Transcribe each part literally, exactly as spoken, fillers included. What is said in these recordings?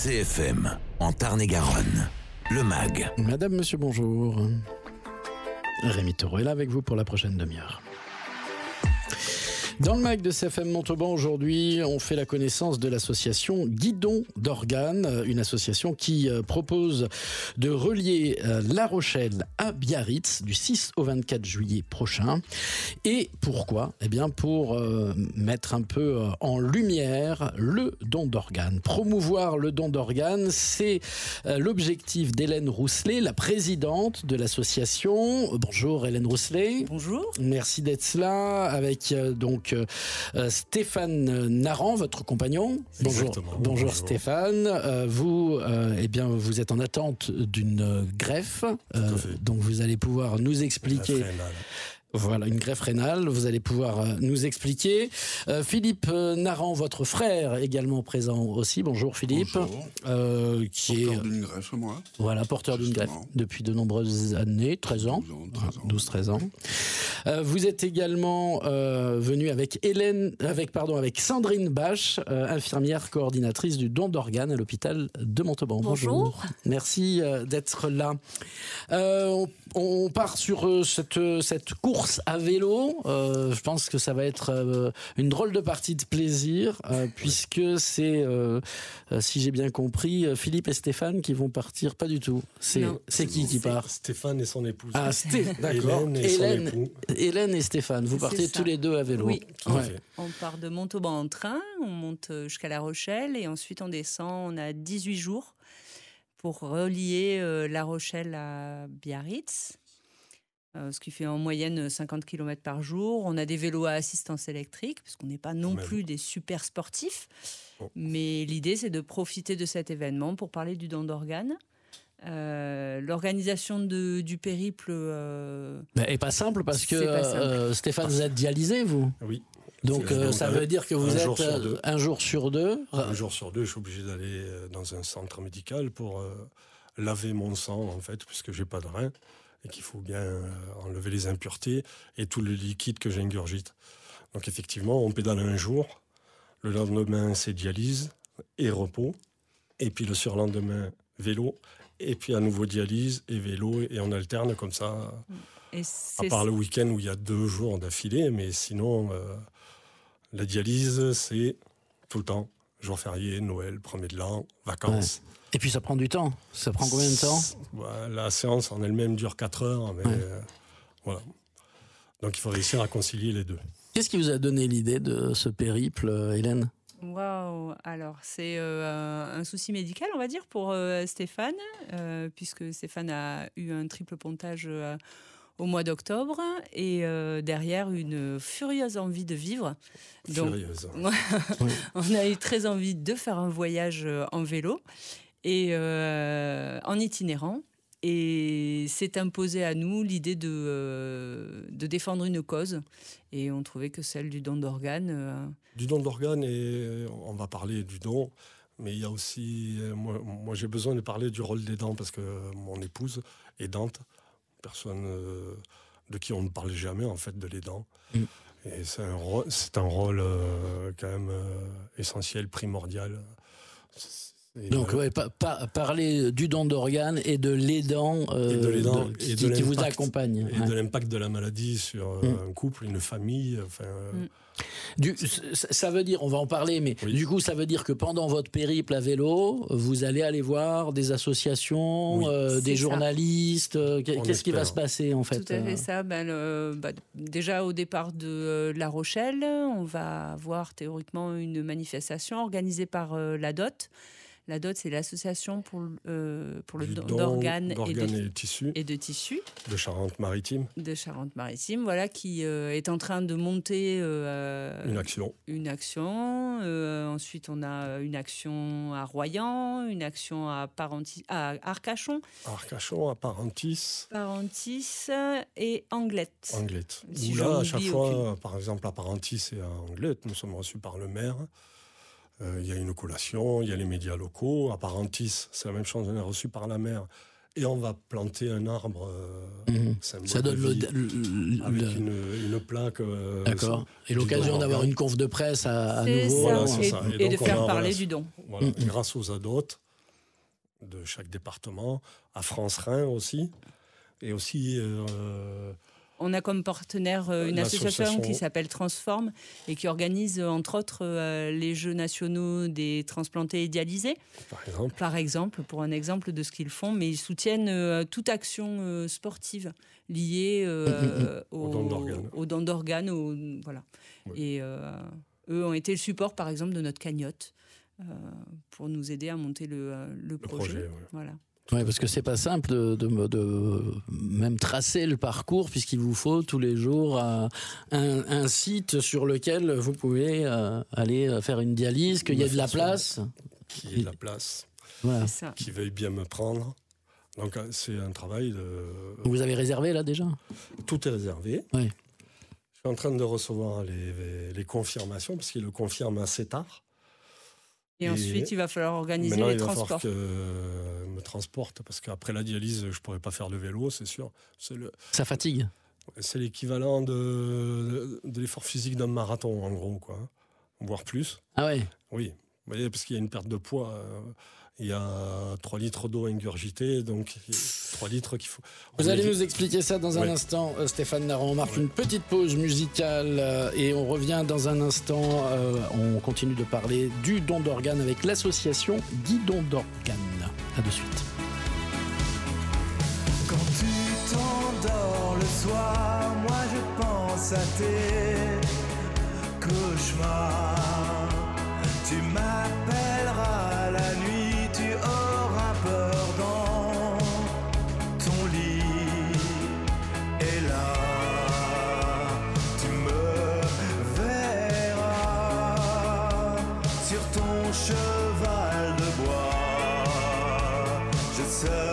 C F M, en Tarn-et-Garonne, le M A G. Madame, monsieur, bonjour. Rémi Taureau est là avec vous pour la prochaine demi-heure. Dans le M A G de C F M Montauban, aujourd'hui, on fait la connaissance de l'association Guidon d'Organes, une association qui propose de relier La Rochelle à Biarritz du six au vingt-quatre juillet prochain. Et pourquoi ? Eh bien, pour euh, mettre un peu en lumière le don d'organes. Promouvoir le don d'organes, c'est euh, l'objectif d'Hélène Rousselet, la présidente de l'association. Bonjour Hélène Rousselet. Bonjour. Merci d'être là avec euh, donc Euh, Stéphane Naran, votre compagnon. Bonjour, bonjour, bonjour Stéphane. Euh, vous, euh, eh bien, vous êtes en attente d'une greffe, euh, donc vous allez pouvoir nous expliquer. Voilà, une greffe rénale, vous allez pouvoir euh, nous expliquer. Euh, Philippe euh, Naran, votre frère, également présent aussi. Bonjour Philippe. Bonjour. Euh, qui porteur est, d'une greffe, moi. Voilà, porteur d'une greffe depuis de nombreuses années, treize ans. douze treize ans. Euh, vous êtes également euh, venu avec Hélène, avec, pardon, avec Sandrine Bache, euh, infirmière coordinatrice du don d'organes à l'hôpital de Montauban. Bonjour. Bonjour. Merci euh, d'être là. Euh, on, on part sur euh, cette, cette course à vélo. Euh, je pense que ça va être euh, une drôle de partie de plaisir, euh, puisque c'est, euh, euh, si j'ai bien compris, Philippe et Stéphane qui vont partir. Pas du tout. C'est, c'est qui qui part ? Stéphane et son épouse. Ah, Sté... d'accord. Hélène et Hélène, son époux. Hélène et Stéphane, vous partez tous les deux à vélo. Oui. Ouais. On part de Montauban en train, on monte jusqu'à La Rochelle et ensuite on descend. On a dix-huit jours pour relier euh, La Rochelle à Biarritz. Euh, ce qui fait en moyenne cinquante kilomètres par jour. On a des vélos à assistance électrique, parce qu'on n'est pas non Même. plus des super sportifs. Bon. Mais l'idée, c'est de profiter de cet événement pour parler du don d'organes. Euh, l'organisation de, du périple... Euh... Ben, est pas simple, parce que pas simple. Euh, Stéphane, vous êtes dialysé, vous ? Oui. Donc, C'est- euh, donc, ça un- veut dire que vous un êtes jour sur euh, deux. un jour sur deux. Un jour sur deux, je suis obligé d'aller euh, dans un centre médical pour euh, laver mon sang, en fait, puisque j'ai pas de rein et qu'il faut bien euh, enlever les impuretés et tout le liquide que j'ingurgite. Donc, effectivement, on pédale un jour. Le lendemain, c'est dialyse et repos. Et puis, le surlendemain, vélo. Et puis, à nouveau, dialyse et vélo. Et on alterne comme ça, Et à c'est part le week-end où il y a deux jours d'affilée. Mais sinon, euh, la dialyse, c'est tout le temps. Jour férié, Noël, premier de l'an, vacances. Et puis, ça prend du temps. Ça prend combien de temps ? Ouais, la séance en elle-même dure quatre heures, mais Ouais. euh, voilà. Donc il faut réussir à concilier les deux. Qu'est-ce qui vous a donné l'idée de ce périple, euh, Hélène ? Waouh. Alors, c'est euh, un souci médical, on va dire, pour euh, Stéphane, euh, puisque Stéphane a eu un triple pontage euh, au mois d'octobre et euh, derrière une furieuse envie de vivre. Donc, Furieuse. on a eu très envie de faire un voyage euh, en vélo et euh, en itinérant. Et s'est imposé à nous l'idée de, euh, de défendre une cause. Et on trouvait que celle du don d'organes... Euh... Du don d'organes, et on va parler du don, mais il y a aussi... Moi, moi j'ai besoin de parler du rôle des dents, parce que mon épouse est dente, personne euh, de qui on ne parle jamais, en fait, de les dents. Mm. Et c'est un rôle, c'est un rôle euh, quand même euh, essentiel, primordial. Et Donc, ouais, pa- pa- parler du don d'organes et de l'aidant, euh, et de l'aidant, de- et qui, de qui vous l'impact- accompagne. Et Ouais. de l'impact de la maladie sur euh, Mm. un couple, une famille. Enfin, euh, Mm. Du, c- ça veut dire, on va en parler, mais Oui. du coup, ça veut dire que pendant votre périple à vélo, vous allez aller voir des associations, Oui. euh, des C'est ça. journalistes. euh, qu'est- On Qu'est-ce qui va espère. se passer, en fait Tout à fait euh, ça. Ben, le- bah, déjà au départ de euh, La Rochelle, on va avoir théoriquement une manifestation organisée par euh, la D O T. La D O T, c'est l'association pour, euh, pour le du don don d'organes et d'organes de, et tissus et de tissus de Charente-Maritime. de Charente-Maritime, voilà, qui euh, est en train de monter euh, Une action. une action. Euh, ensuite, on a une action à Royan, une action à, Parentis, à Arcachon, À Arcachon, à Parentis, Parentis et Anglette. Anglette. Si Où j'en là, à chaque oublie fois, aucune. par exemple, à Parentis et à Anglette, nous sommes reçus par le maire. Euh, Il y a une collation, il y a les médias locaux. À Parentis, c'est la même chose, on est reçu par la mer. Et on va planter un arbre euh, Mhm. symbole Ça donne de le, vie, le- avec le- une, une plaque. euh, D'accord. Et du l'occasion don d'avoir d'organes. une conf de presse à, à C'est nouveau. ça, Voilà, c'est et, ça. Et et de donc, on faire a un parler relation. du don. Voilà. Mhm. Grâce aux adotes, de chaque département, à France Rhin aussi, et aussi... Euh, On a comme partenaire euh, une association qui s'appelle Transform et qui organise, euh, entre autres, euh, les Jeux nationaux des transplantés et dialysés. Par exemple. Par exemple, pour un exemple de ce qu'ils font, mais ils soutiennent euh, toute action euh, sportive liée euh, au, au don d'organes. Au don d'organes au, voilà. Oui. Et euh, eux ont été le support, par exemple, de notre cagnotte euh, pour nous aider à monter le, le, le projet. projet ouais. Voilà. Oui, parce que c'est pas simple de, de, de même tracer le parcours, puisqu'il vous faut tous les jours euh, un, un site sur lequel vous pouvez euh, aller faire une dialyse, qu'il y ait de la place. Qu'il y ait de la place, voilà. Qu'il veuille bien me prendre. Donc c'est un travail de... Vous avez réservé là déjà ? Tout est réservé. Oui. Je suis en train de recevoir les, les confirmations, parce qu'il le confirme assez tard. Et, et ensuite, il va falloir organiser les transports. Il va falloir que euh, me transporte, parce qu'après la dialyse, je ne pourrais pas faire le vélo, c'est sûr. C'est le, Ça fatigue. C'est l'équivalent de, de, de l'effort physique d'un marathon, en gros, quoi, voire plus. Ah ouais. Oui, vous voyez, parce qu'il y a une perte de poids. Euh, il y a trois litres d'eau ingurgitée, donc trois litres qu'il faut... Vous allez nous expliquer ça dans un ouais. instant, euh, Stéphane Naran. On marque ouais. une petite pause musicale euh, et on revient dans un instant. Euh, on continue de parler du don d'organes avec l'association Guidon d'organes. À de suite. Quand tu t'endors le soir, moi je pense à tes cauchemars. Tu m'appelleras la nuit. Tu auras peur dans ton lit. Et là, tu me verras sur ton cheval de bois. Je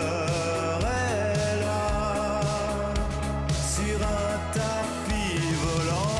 serai là sur un tapis volant.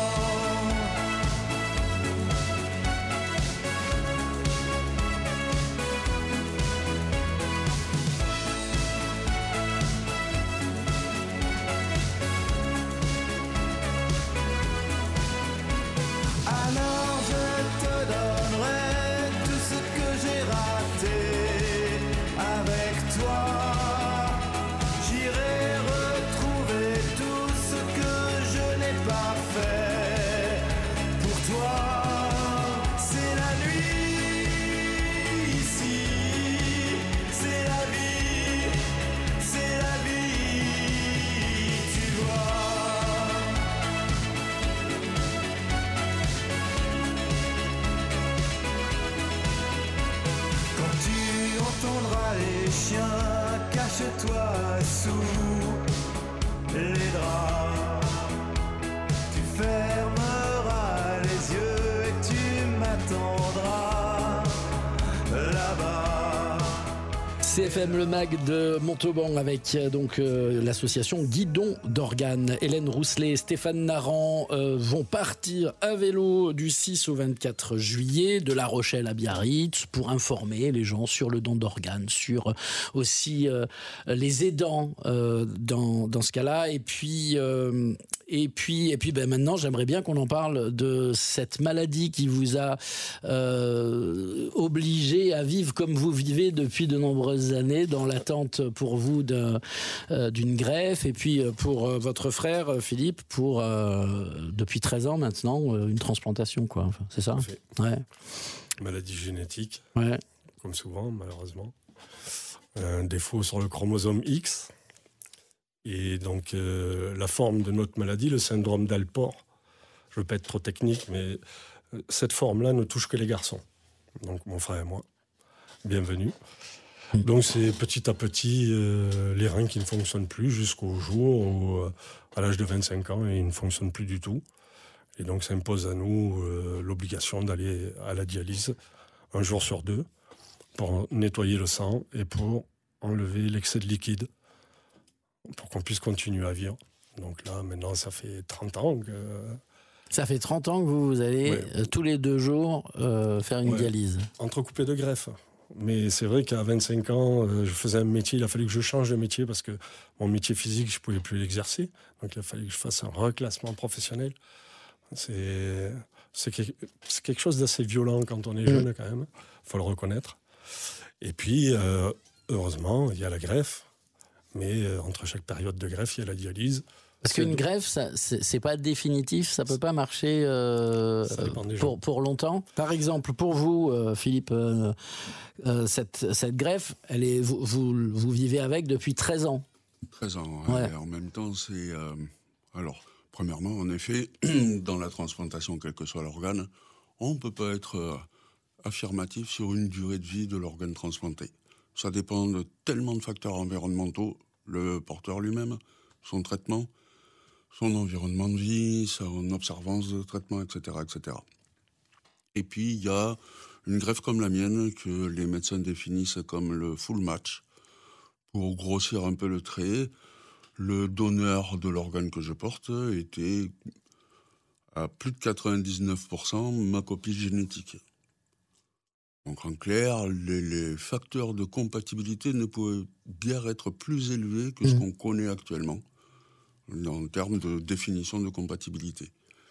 Cache-toi sous les draps. Tu fermeras les yeux et tu m'attendras là-bas. C F M, le mag de Montauban avec donc euh, l'association Guidon d'organes. Hélène Rousselet et Stéphane Naran euh, vont partir à vélo du six au vingt-quatre juillet de La Rochelle à Biarritz pour informer les gens sur le don d'organes, sur euh, aussi euh, les aidants euh, dans, dans ce cas-là. Et puis, euh, et puis, et puis ben maintenant, j'aimerais bien qu'on en parle de cette maladie qui vous a euh, obligé à vivre comme vous vivez depuis de nombreuses années, dans l'attente pour vous d'un, euh, d'une greffe, et puis pour euh, votre frère Philippe, pour euh, depuis treize ans maintenant, euh, une transplantation, quoi. Enfin, c'est ça ? Ouais. Maladie génétique, ouais. Comme souvent, malheureusement. Un défaut sur le chromosome X. Et donc, euh, la forme de notre maladie, le syndrome d'Alport, je ne veux pas être trop technique, mais cette forme-là ne touche que les garçons. Donc, mon frère et moi, bienvenue. Donc c'est petit à petit euh, les reins qui ne fonctionnent plus jusqu'au jour où, euh, à l'âge de vingt-cinq ans, ils ne fonctionnent plus du tout. Et donc ça impose à nous euh, l'obligation d'aller à la dialyse un jour sur deux pour nettoyer le sang et pour enlever l'excès de liquide pour qu'on puisse continuer à vivre. Donc là, maintenant, ça fait trente ans que... Ça fait trente ans que vous allez ouais. euh, tous les deux jours euh, faire une ouais. dialyse. Entrecoupé de greffe. Mais c'est vrai qu'à vingt-cinq ans, euh, je faisais un métier, il a fallu que je change de métier parce que mon métier physique, je ne pouvais plus l'exercer. Donc il a fallu que je fasse un reclassement professionnel. C'est, c'est, que, c'est quelque chose d'assez violent quand on est jeune, quand même. Il faut le reconnaître. Et puis, euh, Heureusement, il y a la greffe, mais euh, entre chaque période de greffe, il y a la dialyse. Parce qu'une greffe, ça, c'est, c'est pas définitif, ça peut pas marcher euh, pour, pour longtemps. Par exemple, pour vous, euh, Philippe, euh, euh, cette, cette greffe, elle est, vous, vous, vous vivez avec depuis treize ans. treize ans, ouais. Ouais. En même temps, c'est... Euh, alors, premièrement, en effet, dans la transplantation, quel que soit l'organe, on ne peut pas être euh, affirmatif sur une durée de vie de l'organe transplanté. Ça dépend de tellement de facteurs environnementaux, le porteur lui-même, son traitement, son environnement de vie, son observance de traitement, et cetera, et cetera. Et puis, il y a une greffe comme la mienne que les médecins définissent comme le full match. Pour grossir un peu le trait, le donneur de l'organe que je porte était à plus de quatre-vingt-dix-neuf pour cent ma copie génétique. Donc en clair, les, les facteurs de compatibilité ne pouvaient guère être plus élevés que ce qu'on connaît actuellement en termes de définition de compatibilité.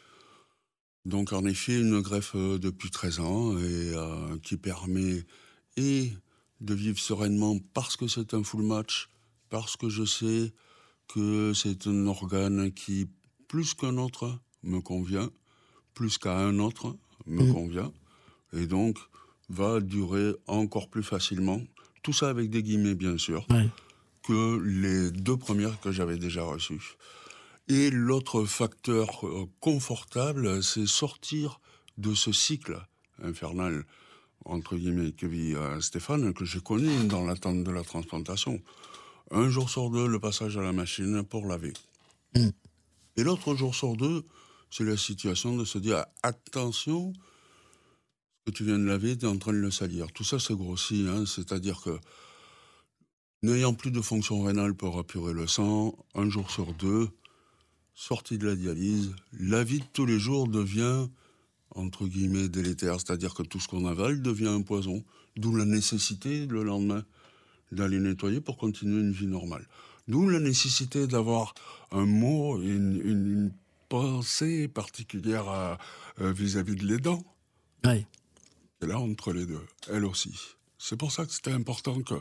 Donc en effet, une greffe depuis treize ans et euh, qui permet et de vivre sereinement parce que c'est un full match, parce que je sais que c'est un organe qui, plus qu'un autre, me convient, plus qu'à un autre, me mmh. convient, et donc va durer encore plus facilement, tout ça avec des guillemets bien sûr, ouais. que les deux premières que j'avais déjà reçues. Et l'autre facteur euh, confortable, c'est sortir de ce cycle infernal, entre guillemets, que vit euh, Stéphane, que j'ai connu dans l'attente de la transplantation. Un jour sur deux, le passage à la machine pour laver. Mmh. Et l'autre jour sur deux, c'est la situation de se dire « Attention, ce que tu viens de laver, tu es en train de le salir. » Tout ça, c'est grossi, hein, c'est-à-dire que n'ayant plus de fonction rénale pour apurer le sang, un jour sur deux, sortie de la dialyse, la vie de tous les jours devient, entre guillemets, délétère. C'est-à-dire que tout ce qu'on avale devient un poison. D'où la nécessité, le lendemain, d'aller nettoyer pour continuer une vie normale. D'où la nécessité d'avoir un mot, une, une, une pensée particulière à, euh, vis-à-vis de l'aidant. Oui. Et là, entre les deux, elle aussi. C'est pour ça que c'était important que...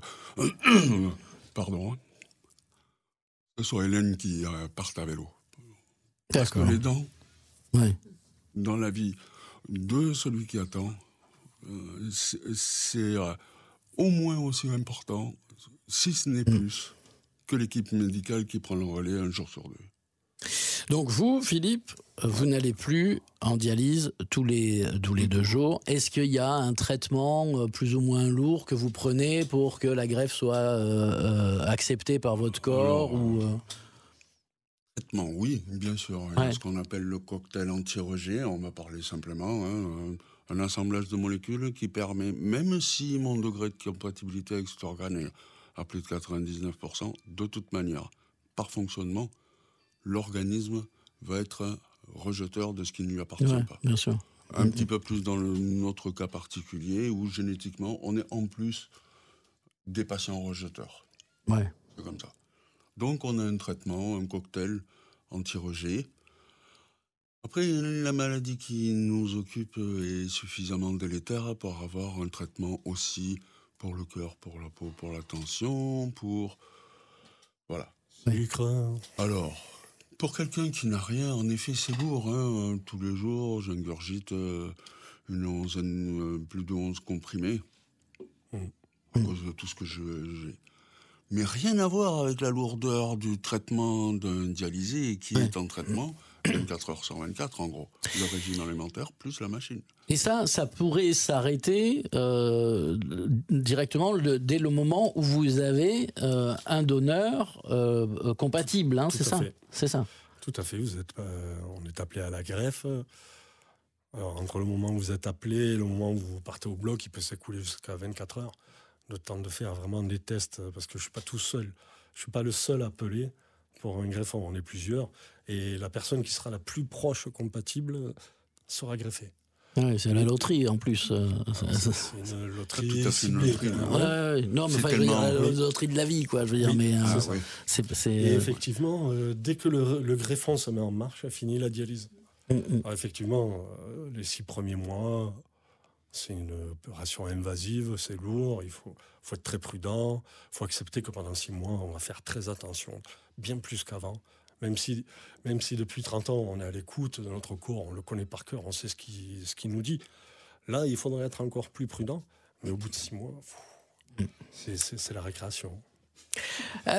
Pardon. Que ce soit Hélène qui euh, parte à vélo. Parce D'accord. que l'aidant, oui. dans la vie de celui qui attend, euh, c'est, c'est euh, au moins aussi important, si ce n'est mmh. plus, que l'équipe médicale qui prend le relais un jour sur deux. Donc vous, Philippe, vous n'allez plus en dialyse tous les, tous les deux jours. Est-ce qu'il y a un traitement plus ou moins lourd que vous prenez pour que la greffe soit euh, acceptée par votre corps Alors, ou, euh... Traitement, oui, bien sûr. Il y a ce qu'on appelle le cocktail anti-rejet. On va parler simplement. Hein, un assemblage de molécules qui permet, même si mon degré de compatibilité avec cet organe est à plus de quatre-vingt-dix-neuf pour cent, de toute manière, par fonctionnement, l'organisme va être rejeteur de ce qui ne lui appartient ouais, pas. Bien sûr. Un mmh. petit peu plus dans le, notre cas particulier, où génétiquement, on est en plus des patients rejeteurs. Ouais. C'est comme ça. Donc on a un traitement, un cocktail anti-rejet. Après, la maladie qui nous occupe est suffisamment délétère pour avoir un traitement aussi pour le cœur, pour la peau, pour la tension, pour... Voilà. Sucre. Alors, pour quelqu'un qui n'a rien, en effet, c'est lourd. Hein. Tous les jours, j'ingurgite euh, une onzaine, euh, plus de onze comprimés mmh. à mmh. cause de tout ce que je, j'ai. Mais rien à voir avec la lourdeur du traitement d'un dialysé qui ouais. est en traitement vingt-quatre heures sur vingt-quatre, en gros. Le régime alimentaire plus la machine. Et ça, ça pourrait s'arrêter euh, directement le, dès le moment où vous avez euh, un donneur euh, compatible, hein, c'est ça fait. C'est ça. Tout à fait. Vous êtes, euh, on est appelé à la greffe. Alors, entre le moment où vous êtes appelé et le moment où vous partez au bloc, il peut s'écouler jusqu'à vingt-quatre heures. Le temps de faire vraiment des tests, parce que je ne suis pas tout seul. Je ne suis pas le seul appelé pour un greffon. On est plusieurs. Et la personne qui sera la plus proche compatible sera greffée. Oui, c'est la loterie en plus. Alors, c'est, c'est une loterie tout à fait une loterie. Ouais, ouais, non, mais enfin, je veux dire, la loterie de la vie, quoi. Je veux dire, oui, mais ah, euh, oui. c'est, c'est, Et effectivement, euh, dès que le, le greffon se met en marche, a fini la dialyse. Mm-hmm. Alors, effectivement, euh, les six premiers mois, C'est une opération invasive, c'est lourd, il faut, faut être très prudent, il faut accepter que pendant six mois, on va faire très attention, bien plus qu'avant. Même si, même si depuis trente ans, on est à l'écoute de notre corps, on le connaît par cœur, on sait ce qu'il, ce qu'il nous dit. Là, il faudrait être encore plus prudent, mais au bout de six mois, pff, c'est, c'est, c'est la récréation. Ah,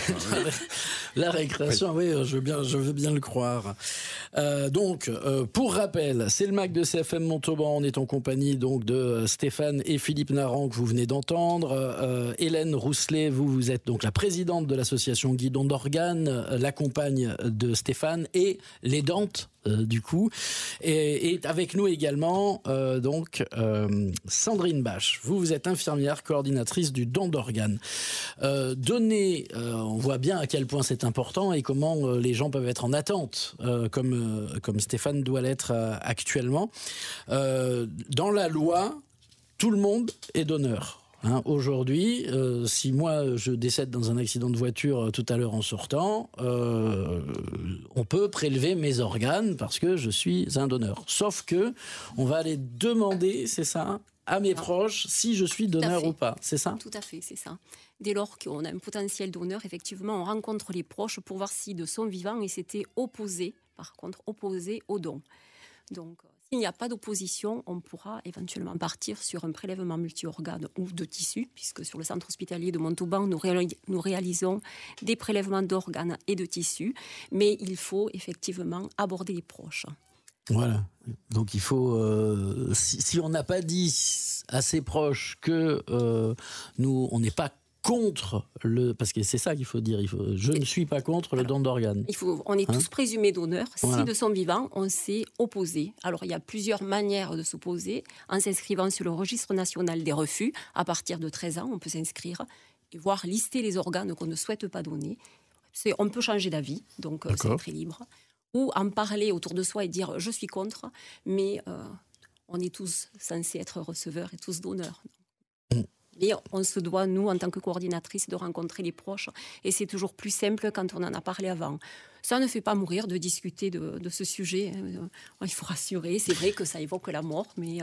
la, la récréation, oui, je veux bien, je veux bien le croire. Euh, donc, euh, pour rappel, c'est le MAG de C F M Montauban. On est en compagnie donc de Stéphane et Philippe Narran que vous venez d'entendre. Euh, Hélène Rousselet, vous, vous êtes donc la présidente de l'association Guidon d'Organes, la compagne de Stéphane et l'aidante. Euh, du coup, et, et avec nous également euh, donc euh, Sandrine Bache. Vous, vous êtes infirmière coordinatrice du don d'organes. Euh, donner, euh, on voit bien à quel point c'est important et comment euh, les gens peuvent être en attente, euh, comme euh, comme Stéphane doit l'être euh, actuellement. Euh, dans la loi, tout le monde est donneur. Hein, aujourd'hui, euh, si moi je décède dans un accident de voiture euh, tout à l'heure en sortant, euh, on peut prélever mes organes parce que je suis un donneur. Sauf que on va aller demander, c'est ça, à mes proches si je suis donneur ou pas. C'est ça ? Tout à fait, c'est ça. Dès lors qu'on a un potentiel donneur, effectivement, on rencontre les proches pour voir si de son vivant ils s'étaient opposés, par contre, opposés au don. Donc, s'il n'y a pas d'opposition, on pourra éventuellement partir sur un prélèvement multi-organes ou de tissus, puisque sur le centre hospitalier de Montauban, nous, ré- nous réalisons des prélèvements d'organes et de tissus, mais il faut effectivement aborder les proches. Voilà. Donc il faut, euh, si, si on n'a pas dit à ses proches que euh, nous, on n'est pas contre le, parce que c'est ça qu'il faut dire. Il faut, je ne suis pas contre le don d'organes. Il faut, on est hein tous présumés donneurs voilà. si de son vivant on s'est opposé. Alors il y a plusieurs manières de s'opposer. En s'inscrivant sur le registre national des refus, à partir de treize ans, on peut s'inscrire et voir lister les organes qu'on ne souhaite pas donner. C'est, on peut changer d'avis, donc D'accord. c'est très libre. Ou en parler autour de soi et dire je suis contre, mais euh, on est tous censés être receveurs et tous donneurs. Mmh. Et on se doit, nous, en tant que coordinatrice, de rencontrer les proches. Et c'est toujours plus simple quand on en a parlé avant. Ça ne fait pas mourir de discuter de, de ce sujet. Il faut rassurer. C'est vrai que ça évoque la mort, mais... Euh,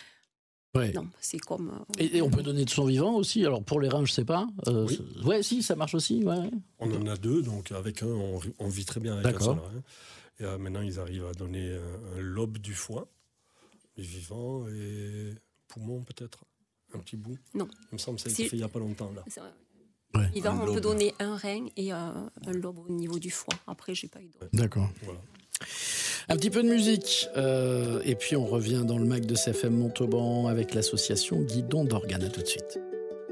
ouais. Non, c'est comme... Euh, et, et on peut donner de son vivant aussi. Alors, pour les reins, je ne sais pas. Euh, oui. Ouais, si, ça marche aussi. Ouais. On en a deux, donc avec un, on, on vit très bien avec D'accord. un seul rein. Et euh, maintenant, ils arrivent à donner un, un lobe du foie, les vivants, et poumon peut-être. Un petit bout. Non. Il me semble que ça a été fait il n'y a pas longtemps. Là. Ouais. Vivant, on lobe. peut donner un rein et un, un lobe au niveau du foie. Après, je n'ai pas eu d'autre. D'accord. Voilà. Un petit peu de musique. Euh, et puis, on revient dans le MAG de C F M Montauban avec l'association Guidon d'Organes. À tout de suite.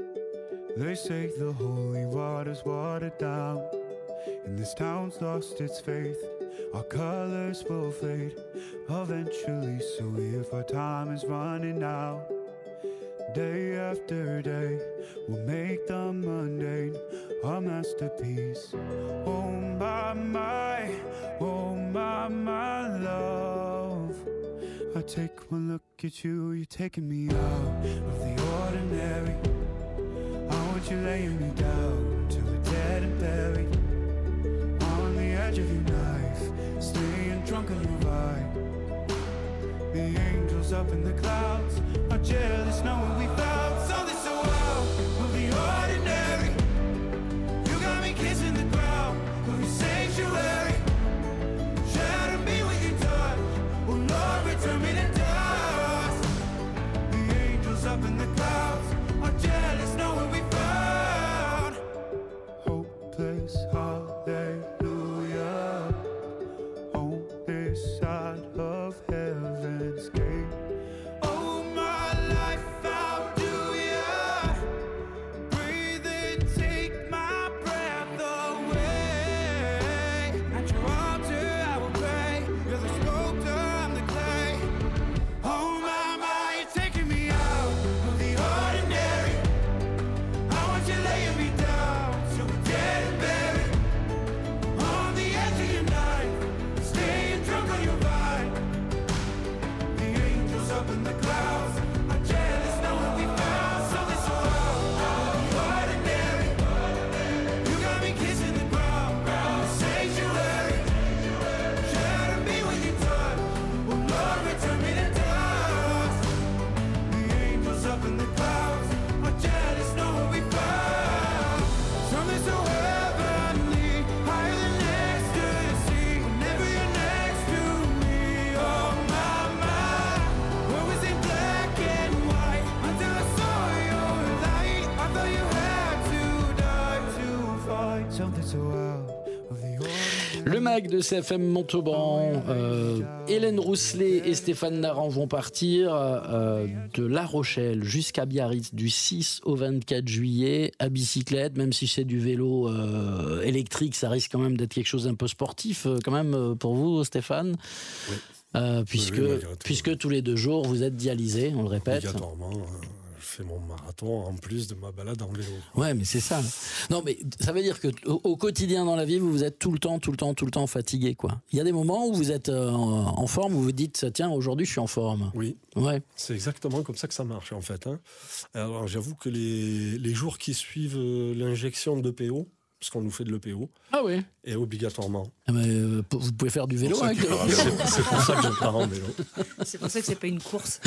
They say the holy water's watered down and this town's lost its faith. Our colors will fade eventually. So if our time is running out, day after day, we'll make the mundane a masterpiece. Oh my, my, oh my, my love. I take one look at you, you're taking me out of the ordinary. I want you laying me down till we're dead and buried. On the edge of your knife, staying drunk on your vibe. The angels up in the clouds are jealous knowing we found something so out of the ordinary. You got me kissing the ground of your sanctuary. Shatter me with your touch, oh Lord, return me to dust. The angels up in the clouds are jealous knowing we found Le mag de C F M Montauban, euh, Hélène Rousselet et Stéphane Naran vont partir euh, de La Rochelle jusqu'à Biarritz du six au vingt-quatre juillet à bicyclette, même si c'est du vélo euh, électrique, ça risque quand même d'être quelque chose d'un peu sportif euh, quand même euh, pour vous, Stéphane. Oui. Euh, puisque, oui, puisque tous les deux jours vous êtes dialysé, on le répète. Obligatoirement. Euh... Je fais mon marathon en plus de ma balade en vélo. Ouais, mais c'est ça. Non, mais ça veut dire que au, au quotidien dans la vie, vous, vous êtes tout le temps, tout le temps, tout le temps fatigué, quoi. Il y a des moments où vous êtes euh, en forme, où vous dites tiens, aujourd'hui, je suis en forme. Oui. Ouais. C'est exactement comme ça que ça marche en fait. Hein. Alors j'avoue que les, les jours qui suivent l'injection de P O, parce qu'on nous fait de l'E P O, ah oui, et obligatoirement. Ah mais, euh, vous pouvez faire du vélo avec c'est, c'est pour ça que je pars en vélo. C'est pour ça que c'est pas une course.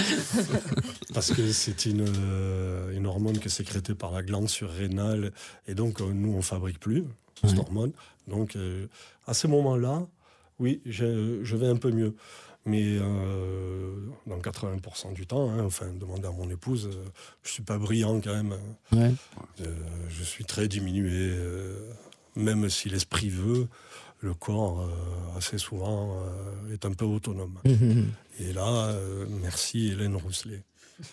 Parce que c'est une, euh, une hormone qui est sécrétée par la glande surrénale, et donc euh, nous on fabrique plus cette ouais. hormone. Donc euh, à ce moment-là, oui, je, je vais un peu mieux. Mais euh, dans quatre-vingts pour cent du temps, hein, enfin, demandez à mon épouse, euh, je ne suis pas brillant quand même. Ouais. Euh, je suis très diminué. Euh, même si l'esprit veut, le corps, euh, assez souvent, euh, est un peu autonome. Mmh. Et là, euh, merci Hélène Rousselet.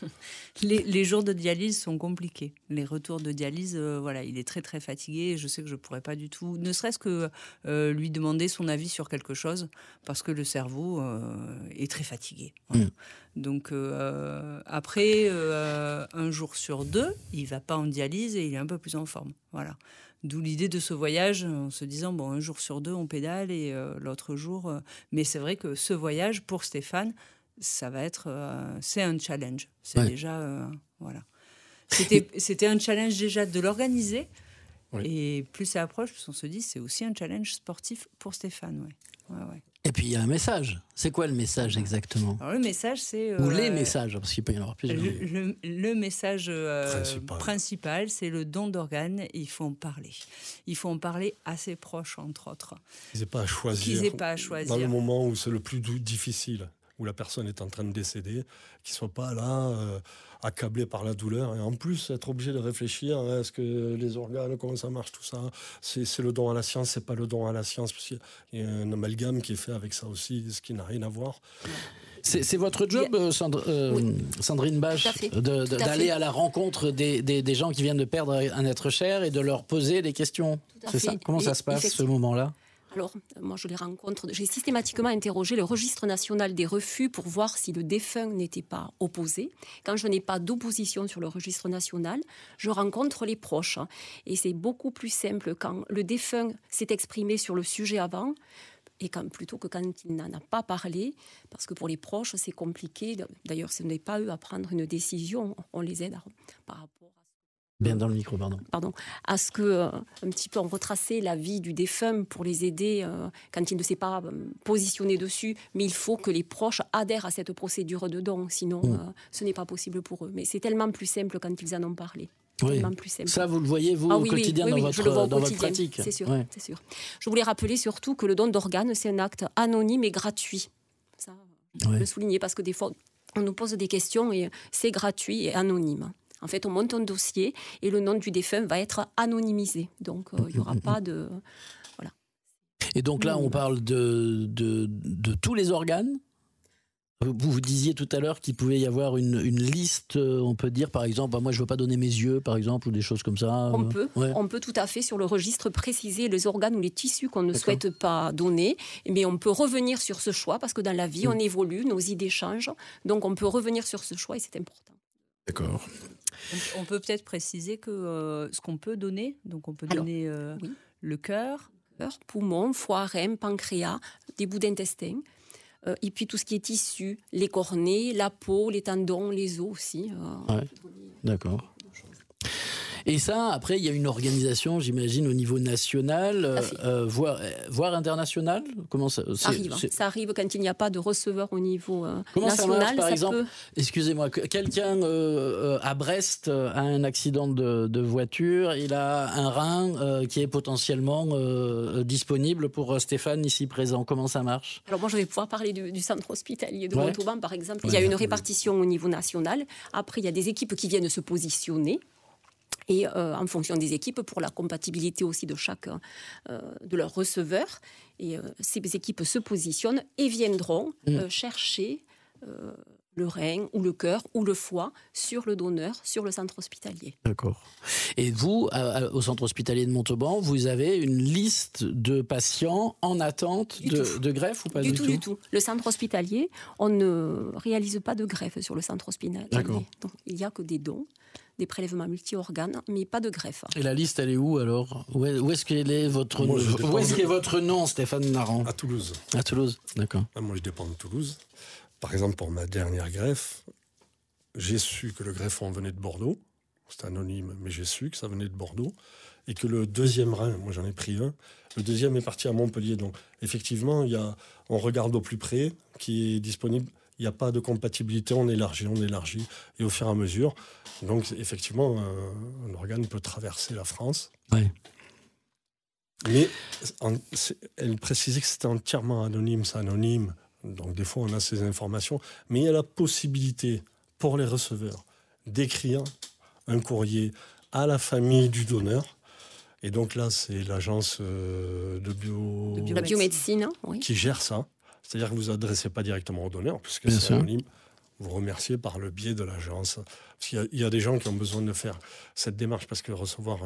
Les, les jours de dialyse sont compliqués. Les retours de dialyse, euh, voilà, il est très très fatigué. Je sais que je pourrais pas du tout, ne serait-ce que euh, lui demander son avis sur quelque chose, parce que le cerveau euh, est très fatigué. Voilà. Mmh. Donc euh, après euh, un jour sur deux, il va pas en dialyse et il est un peu plus en forme. Voilà. D'où l'idée de ce voyage, en se disant bon, un jour sur deux, on pédale et euh, l'autre jour. Euh, mais c'est vrai que ce voyage pour Stéphane, ça va être, euh, c'est un challenge. C'est ouais. déjà, euh, voilà. C'était, c'était un challenge déjà de l'organiser. Oui. Et plus ça approche, plus on se dit, c'est aussi un challenge sportif pour Stéphane. Ouais. Ouais, ouais. Et puis il y a un message. C'est quoi le message exactement ? Alors, le message, c'est euh, ou les messages, parce qu'il peut y en avoir plusieurs. Le, le, le message euh, principal. principal, c'est le don d'organes. Et il faut en parler. Il faut en parler à ses proches, entre autres. Qu'ils n'aient pas à choisir. Qu'ils n'aient pas à choisir. Dans le moment où c'est le plus difficile, où la personne est en train de décéder, qu'ils ne soient pas là, euh, accablés par la douleur, et en plus être obligés de réfléchir, hein, est-ce que les organes, comment ça marche, tout ça, c'est, c'est le don à la science, c'est pas le don à la science, parce qu'il y a un amalgame qui est fait avec ça aussi, ce qui n'a rien à voir. C'est, c'est votre job, yeah. Sandre, euh, oui. Sandrine Bache, de, de, d'aller à, à la rencontre des, des, des gens qui viennent de perdre un être cher et de leur poser des questions. C'est ça ? Comment et, ça se passe, ce moment-là ? Alors, moi, je les rencontre. J'ai systématiquement interrogé le registre national des refus pour voir si le défunt n'était pas opposé. Quand je n'ai pas d'opposition sur le registre national, je rencontre les proches. Et c'est beaucoup plus simple quand le défunt s'est exprimé sur le sujet avant, et quand, plutôt que quand il n'en a pas parlé, parce que pour les proches, c'est compliqué. D'ailleurs, ce n'est pas eux à prendre une décision. On les aide à, par rapport à... Bien dans le micro, pardon. Pardon. À ce que, euh, un petit peu, on retraçait la vie du défunt pour les aider euh, quand il ne s'est pas euh, positionné dessus. Mais il faut que les proches adhèrent à cette procédure de don, sinon mmh. euh, ce n'est pas possible pour eux. Mais c'est tellement plus simple quand ils en ont parlé. Oui. Tellement plus simple. Ça, vous le voyez, vous, ah, au oui, quotidien, oui, oui, dans, oui, votre, je le vois au dans quotidien, votre pratique. C'est sûr, ouais. c'est sûr. Je voulais rappeler surtout que le don d'organes, c'est un acte anonyme et gratuit. Ça, je ouais. le souligner parce que des fois, on nous pose des questions et c'est gratuit et anonyme. En fait, on monte un dossier et le nom du défunt va être anonymisé. Donc, il euh, n'y aura pas de... Voilà. Et donc là, on parle de, de, de tous les organes ? Vous vous disiez tout à l'heure qu'il pouvait y avoir une, une liste, on peut dire, par exemple, bah moi je ne veux pas donner mes yeux, par exemple, ou des choses comme ça. On peut, ouais. on peut tout à fait sur le registre préciser les organes ou les tissus qu'on ne D'accord. souhaite pas donner, mais on peut revenir sur ce choix, parce que dans la vie, mmh. on évolue, nos idées changent, donc on peut revenir sur ce choix et c'est important. D'accord. On peut peut-être préciser que euh, ce qu'on peut donner, donc on peut Alors, donner euh, oui. le cœur, cœur, poumon, foie, rein, pancréas, des bouts d'intestin. Euh, et puis tout ce qui est tissu, les cornets, la peau, les tendons, les os aussi. Euh, ouais, d'accord. Et ça, après, il y a une organisation, j'imagine, au niveau national, euh, voire, voire international. Comment ça, ça arrive. C'est... Ça arrive quand il n'y a pas de receveur au niveau euh, Comment national. Ça marche, par ça exemple, peut... excusez-moi, quelqu'un euh, à Brest a un accident de, de voiture, il a un rein euh, qui est potentiellement euh, disponible pour Stéphane ici présent. Comment ça marche ? Alors moi, je vais pouvoir parler du, du centre hospitalier de ouais. Montauban, par exemple. Ouais, il y a une oui. répartition au niveau national. Après, il y a des équipes qui viennent se positionner. et euh, en fonction des équipes, pour la compatibilité aussi de chaque euh, de leurs receveurs. Et euh, ces équipes se positionnent et viendront mmh. euh, chercher euh, le rein ou le cœur ou le foie sur le donneur, sur le centre hospitalier. D'accord. Et vous, à, au centre hospitalier de Montauban, vous avez une liste de patients en attente de, de greffe ou pas du, du tout, tout Du tout. Le centre hospitalier, on ne réalise pas de greffe sur le centre hospitalier. D'accord. Donc, il n'y a que des dons, des prélèvements multi-organes, mais pas de greffe. Et la liste, elle est où alors? Où est, où est-ce qu'elle est votre Moi, nom Où est-ce qu'est votre nom, Stéphane Narrant? À Toulouse. À Toulouse, d'accord. Ah, moi, je dépends de Toulouse. Par exemple, pour ma dernière greffe, j'ai su que le greffon venait de Bordeaux. C'est anonyme, mais j'ai su que ça venait de Bordeaux. Et que le deuxième rein, moi j'en ai pris un, le deuxième est parti à Montpellier. Donc effectivement, il y a, on regarde au plus près qui est disponible. Il n'y a pas de compatibilité, on élargit, on élargit. Et au fur et à mesure, donc effectivement, un, un organe peut traverser la France. Ouais. Mais en, elle précisait que c'était entièrement anonyme, c'est anonyme. Donc des fois, on a ces informations. Mais il y a la possibilité pour les receveurs d'écrire un courrier à la famille du donneur. Et donc là, c'est l'agence de, bio... de la biomédecine oui. qui gère ça. C'est-à-dire que vous ne vous adressez pas directement au donneur, puisque Bien c'est sûr. anonyme. Vous remerciez par le biais de l'agence. Parce qu'il y a, il y a des gens qui ont besoin de faire cette démarche, parce que recevoir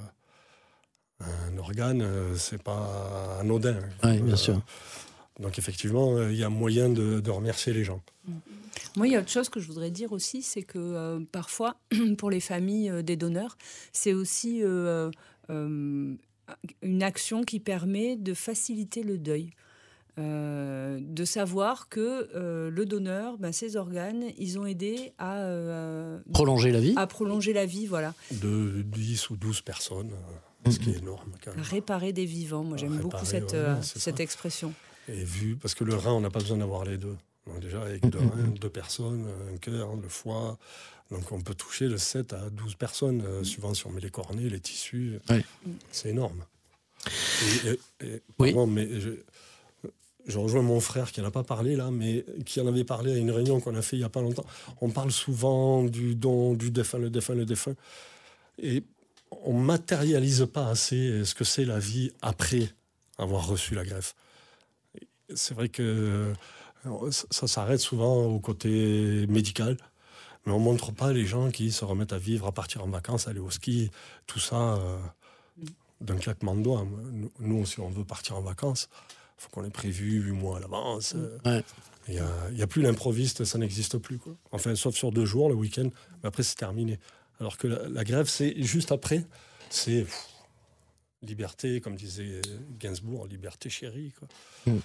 un, un organe, c'est pas anodin. Oui, bien euh, sûr. Donc effectivement, il y a moyen de, de remercier les gens. Moi, il y a autre chose que je voudrais dire aussi, c'est que euh, parfois, pour les familles euh, des donneurs, c'est aussi euh, euh, une action qui permet de faciliter le deuil. Euh, de savoir que euh, le donneur, ben, ses organes, ils ont aidé à... Euh, prolonger la vie À prolonger la vie, voilà. De dix ou douze personnes, mmh. ce qui est énorme. Quand même. Réparer des vivants, moi j'aime Réparer, beaucoup cette, ouais, euh, c'est cette ça. expression. Et vu, parce que le rein, on n'a pas besoin d'avoir les deux. Donc déjà, avec deux reins, deux personnes, un cœur, le foie. Donc on peut toucher de sept à douze personnes, euh, suivant si on met les cornets, les tissus. Oui. C'est énorme. Et, et, et, oui. Pardon, mais je, je rejoins mon frère qui n'en a pas parlé là, mais qui en avait parlé à une réunion qu'on a fait il n'y a pas longtemps. On parle souvent du don, du défunt, le défunt, le défunt. Et on ne matérialise pas assez ce que c'est la vie après avoir reçu la greffe. C'est vrai que ça s'arrête souvent au côté médical, mais on ne montre pas les gens qui se remettent à vivre, à partir en vacances, aller au ski, tout ça euh, d'un claquement de doigts. Nous, si on veut partir en vacances, il faut qu'on ait prévu huit mois à l'avance. Ouais. Il n'y a, a plus l'improviste, ça n'existe plus, quoi. Enfin, sauf sur deux jours, le week-end, mais après c'est terminé. Alors que la, la greffe, c'est juste après, c'est pff, liberté, comme disait Gainsbourg, liberté chérie, quoi. Mmh.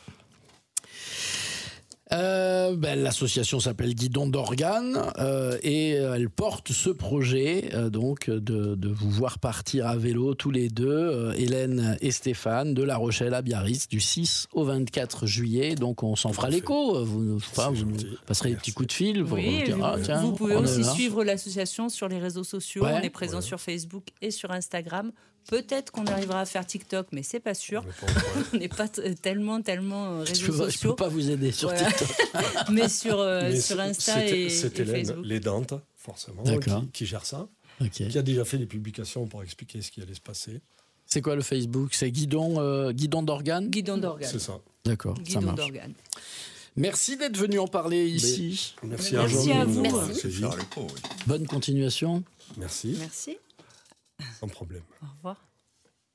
Euh, ben, l'association s'appelle Guidon d'organes euh, et elle porte ce projet euh, donc de, de vous voir partir à vélo tous les deux, euh, Hélène et Stéphane, de La Rochelle à Biarritz du six au vingt-quatre juillet. Donc on s'en fera l'écho. Vous, enfin, vous nous passerez des petits coups de fil. Pour oui, dire, vous, ah, tiens, vous pouvez on aussi est suivre l'association sur les réseaux sociaux. Ouais. On est présent ouais. sur Facebook et sur Instagram. Peut-être qu'on arrivera à faire TikTok, mais c'est pas sûr. On n'est pas t- tellement, tellement réseaux je peux, sociaux. Je peux pas vous aider sur voilà. TikTok. mais sur, euh, mais sur Insta c'est, et, c'est et Hélène, Facebook. les Dantes, forcément, qui, qui gère ça. Okay. Qui a déjà fait des publications pour expliquer ce qui allait se passer. C'est quoi le Facebook? C'est Guidon, euh, Guidon d'organes? Guidon d'organes. C'est ça. D'accord, Guidon ça marche. d'organes. Merci d'être venu en parler ici. Mais, merci, merci à, à vous. Merci. Merci. Bonne continuation. Merci. Merci. Sans problème. Au revoir.